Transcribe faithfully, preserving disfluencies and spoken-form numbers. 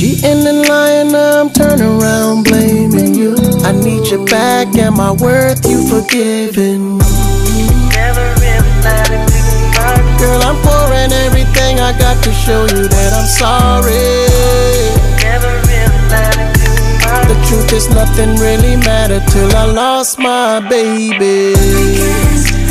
Cheating and lying, now I'm turning around blaming you. I need you back, am I worth you forgiving? Never really mattered too much. Girl, I'm pouring everything I got to show you that I'm sorry. Never really mattered too much. The truth is nothing really mattered till I lost my baby.